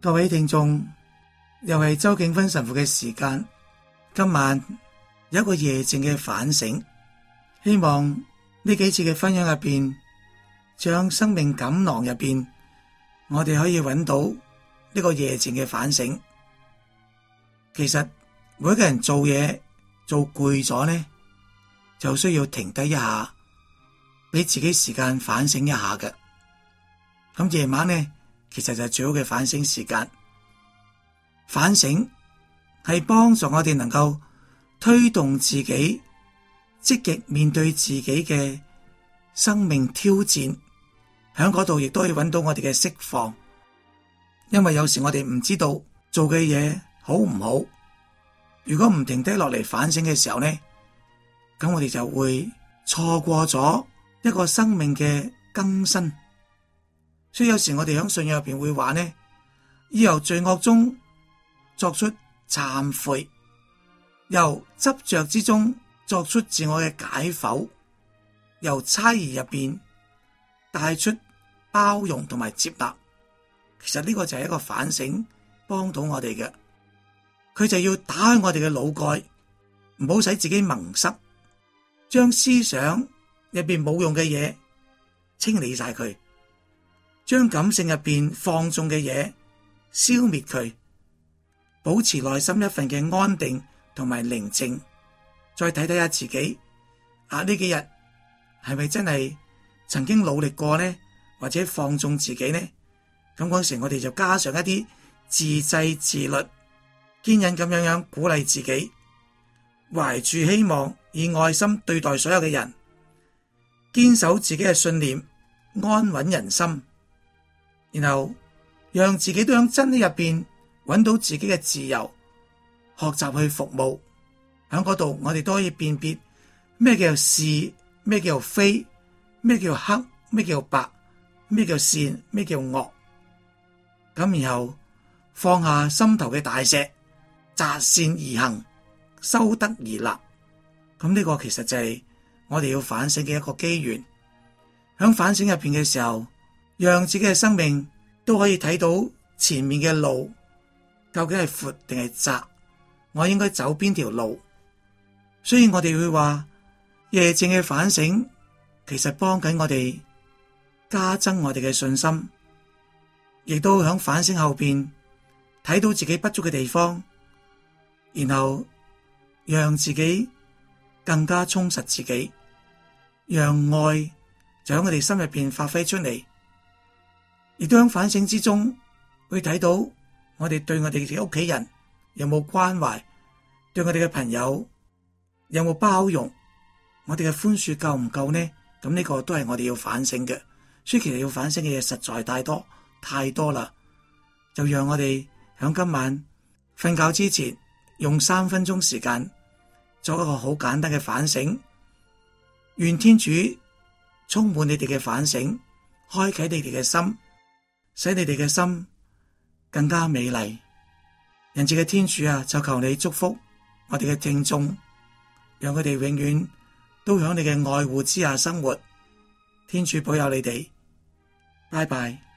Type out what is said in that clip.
各位聽眾，又係周景芬神父嘅時間。今晚有一個夜靜嘅反省，希望呢幾次嘅分享入邊，將生命錦囊入邊，我哋可以揾到呢個夜靜嘅反省。其實每一個人做嘢做攰咗呢，就需要停低一下，俾自己時間反省一下嘅。咁夜晚呢，其實就係最好嘅反省時間。反省係幫助我哋能夠推動自己積極面對自己嘅生命挑戰，喺嗰度亦都可以揾到我哋嘅釋放。因為有時我哋唔知道做嘅嘢好唔好，如果唔停低落嚟反省嘅時候呢，咁我哋就會錯過咗一個生命嘅更新。所以有時我哋喺信仰入邊會話呢，要由罪惡中作出懺悔，由執着之中作出自我嘅解剖，由猜疑入邊帶出包容同埋接納。其實呢個就係一個反省，幫到我哋嘅。佢就要打開我哋嘅腦蓋，唔好使自己蒙塞，將思想入邊冇用嘅嘢清理晒佢，將感性入邊放縱嘅嘢消滅佢，保持內心一份嘅安定同埋寧靜。再睇睇下自己呢幾日係咪真係曾經努力過呢？或者放縱自己呢？咁嗰時我哋就加上一啲自制自律，堅忍咁樣鼓勵自己，懷住希望，以愛心對待所有嘅人，堅守自己嘅信念，安穩人心，然後讓自己都喺真理入邊揾到自己嘅自由，學習去服務。喺嗰度我哋都可以辨別咩叫是，咩叫非，咩叫黑，咩叫白，咩叫善，咩叫惡。咁然後放下心頭嘅大石，擇善而行，修德而立。咁呢個其實就係我哋要反省嘅一個機緣。喺反省入邊嘅時候，讓自己嘅生命都可以睇到前面嘅路究竟係闊定係窄，我應該走邊條路。所以我哋會話夜靜嘅反省其實幫緊我哋加增我哋嘅信心，亦都響反省後邊睇到自己不足嘅地方，然後讓自己更加充實自己，讓愛就喺我哋心入邊發揮出嚟。亦都喺反省之中會睇到我哋對我哋嘅屋企人有冇關懷，對我哋嘅朋友有冇包容，我哋嘅寬恕夠唔夠呢？咁呢個都係我哋要反省嘅。所以其實要反省嘅嘢實在太多啦。就讓我哋喺今晚瞓覺之前用3分鐘時間做一個好簡單嘅反省。願天主充滿你哋嘅反省，開啟你哋嘅心，使你哋嘅心更加美麗。仁慈嘅天主啊，就求你祝福我哋嘅聽眾，讓佢哋永遠都喺你嘅愛護之下生活。天主保佑你哋，拜拜。